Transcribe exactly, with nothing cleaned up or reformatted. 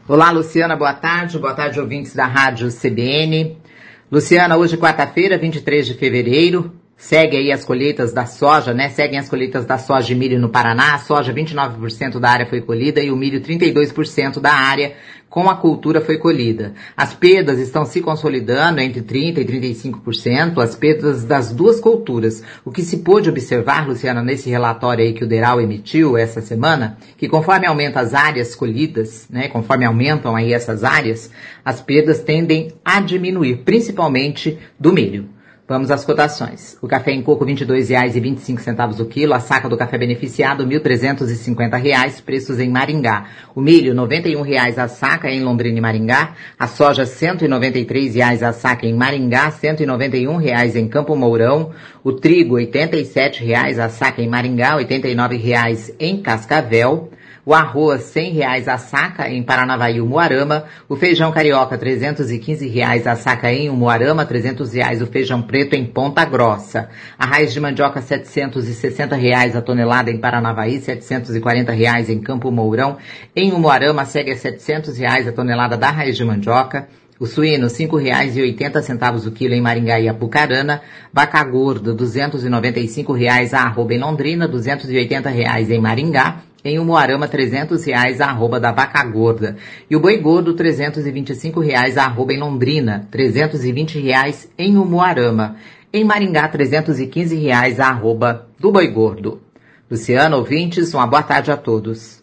Olá, Luciana, boa tarde. Boa tarde, ouvintes da Rádio C B N. Luciana, hoje quarta-feira, vinte e três de fevereiro, segue aí as colheitas da soja, né? Seguem as colheitas da soja e milho no Paraná. A soja, vinte e nove por cento da área foi colhida e o milho, trinta e dois por cento da área com a cultura foi colhida. As perdas estão se consolidando entre trinta por cento e trinta e cinco por cento, as perdas das duas culturas. O que se pôde observar, Luciana, nesse relatório aí que o Deral emitiu essa semana, que conforme aumenta as áreas colhidas, né, conforme aumentam aí essas áreas, as perdas tendem a diminuir, principalmente do milho. Vamos às cotações. O café em coco, vinte e dois reais e vinte e cinco centavos o quilo. A saca do café beneficiado, mil trezentos e cinquenta reais. Preços em Maringá. O milho, noventa e um reais a saca em Londrina e Maringá. A soja, cento e noventa e três reais a saca em Maringá. cento e noventa e um reais em Campo Mourão. O trigo, oitenta e sete reais a saca em Maringá. oitenta e nove reais em Cascavel. O arroz, cem reais a saca em Paranavaí, Umuarama. O feijão carioca, trezentos e quinze reais a saca em Umuarama. trezentos reais o feijão preto em Ponta Grossa. A raiz de mandioca, setecentos e sessenta reais a tonelada em Paranavaí. setecentos e quarenta reais em Campo Mourão. Em Umuarama, segue a setecentos reais a tonelada da raiz de mandioca. O suíno, cinco reais e oitenta centavos o quilo em Maringá e Apucarana. Vaca gorda, duzentos e noventa e cinco reais a arroba em Londrina. duzentos e oitenta reais em Maringá. Em Umuarama, trezentos reais a arroba da vaca gorda. E o boi gordo, trezentos e vinte e cinco reais a arroba em Londrina. trezentos e vinte reais em Umuarama. Em Maringá, trezentos e quinze reais a arroba do boi gordo. Luciana, ouvintes, uma boa tarde a todos.